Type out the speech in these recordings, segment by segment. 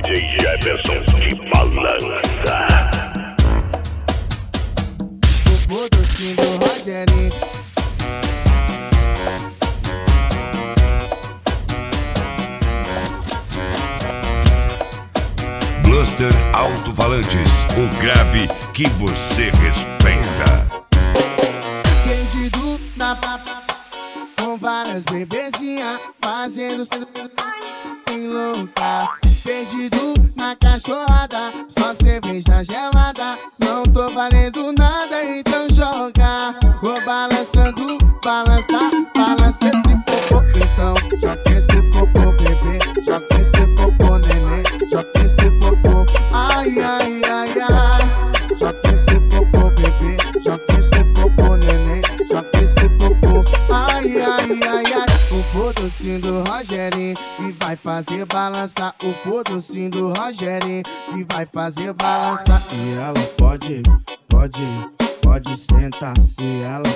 DJ Jefferson de balança. O docinho do Rogerinho. Bluster Alto-Falantes, o grave que você respeita. Perdido na papa, com várias bebezinhas, fazendo em louca. Perdido na cachorrada, só cerveja gelada. Não tô valendo nada, então joga. Vou balançando, balança, balança esse popô. Então joga esse popô, bebê. Joga esse popô, neném. Joga esse popô, ai, ai, ai, ai. Joga esse popô, bebê. Joga esse popô, neném. Joga esse popô, ai, ai, ai, ai. O docinho do Rogerinho que vai fazer balançar. O docinho do Rogerinho que vai fazer balançar. E ela pode sentar. E ela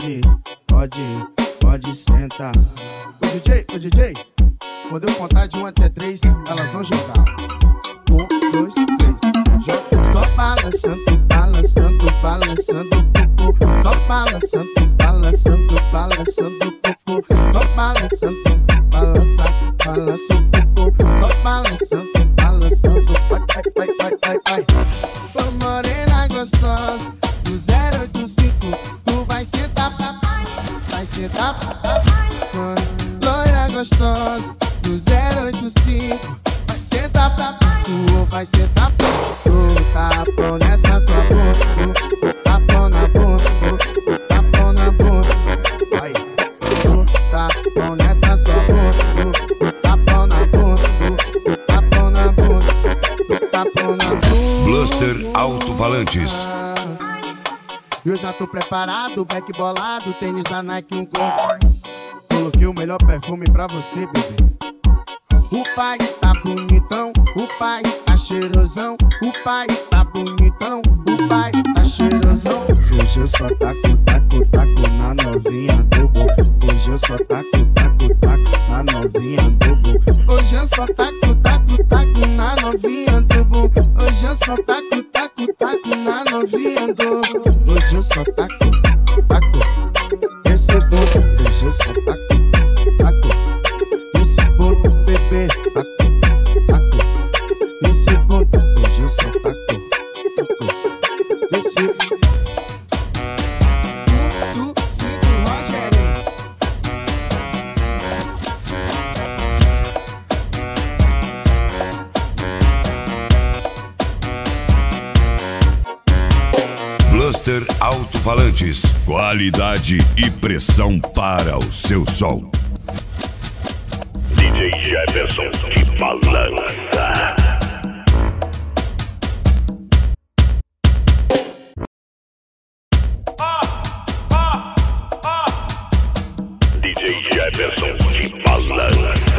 pode sentar. Ô DJ, quando eu contar de 1 até 3, elas vão jogar. 1, 2, 3, joga. Só balançando, balançando, balançando o popô. Só balançando, balançando, balançando o popô. Só balançando, balança, balança o popô. Só balançando, balançando, vai, vai, vai, vai, vai. Ô morena gostosa, do 085, tu vai sentar, vai sentar, loira gostosa, do 085, vai sentar, tu vai sentar, tu tapão nessa sua bunda, tapão na bunda, tapão na bunda, vai, tu tapão nessa sua bunda, tapão na bunda, tapão na bunda, tapão na bunda. Bluster Alto-Falantes. Eu já tô preparado, back bolado, tênis da Nike, um corpo. Coloquei o melhor perfume pra você, bebê. O pai tá bonitão, o pai tá cheirosão. O pai tá bonitão, o pai tá cheirosão. Hoje eu só taco, taco, taco na novinha do bumbum. Hoje eu só taco, taco, taco na novinha do bumbum. Hoje eu só taco, taco, taco na novinha do bumbum. Hoje eu só taco, taco, taco na novinha do bumbum. Hoje eu só taco, taco esse bumbum. Hoje eu só taco, taco esse bumbum, bebê. Taco, taco esse bumbum. Hoje eu só taco, taco esse bumbum. Bluster Alto-Falantes, qualidade e pressão para o seu som. DJ Jefferson de balança. DJ Jefferson de balança.